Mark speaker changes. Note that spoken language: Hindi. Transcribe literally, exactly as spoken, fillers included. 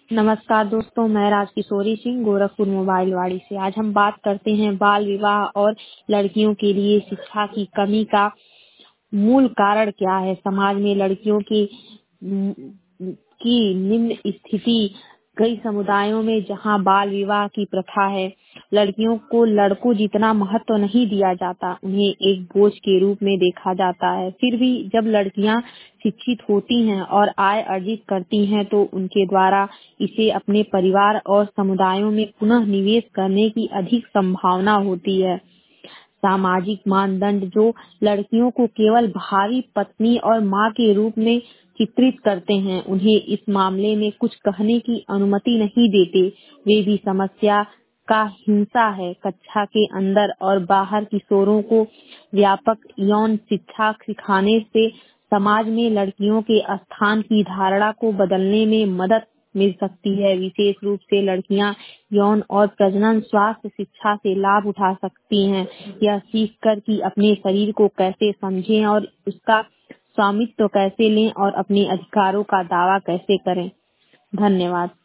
Speaker 1: नमस्कार दोस्तों, मैं राजकिशोरी सिंह गोरखपुर मोबाइल वाड़ी से। आज हम बात करते हैं बाल विवाह और लड़कियों के लिए शिक्षा की कमी का मूल कारण क्या है। समाज में लड़कियों की की निम्न स्थिति। कई समुदायों में जहां बाल विवाह की प्रथा है, लड़कियों को लड़कों जितना महत्व नहीं दिया जाता, उन्हें एक बोझ के रूप में देखा जाता है। फिर भी जब लड़कियां शिक्षित होती हैं और आय अर्जित करती हैं, तो उनके द्वारा इसे अपने परिवार और समुदायों में पुनः निवेश करने की अधिक संभावना होती है। सामाजिक मानदंड जो लड़कियों को केवल भावी पत्नी और मां के रूप में चित्रित करते हैं, उन्हें इस मामले में कुछ कहने की अनुमति नहीं देते। वे भी समस्या का हिस्सा है। कक्षा के अंदर और बाहर किशोरों को व्यापक यौन शिक्षा सिखाने से समाज में लड़कियों के स्थान की धारणा को बदलने में मदद मिल सकती है। विशेष रूप से लड़कियां यौन और प्रजनन स्वास्थ्य शिक्षा से लाभ उठा सकती हैं। यह सीखकर कि अपने शरीर को कैसे समझें और उसका स्वामित्व कैसे लें और अपने अधिकारों का दावा कैसे करें। धन्यवाद।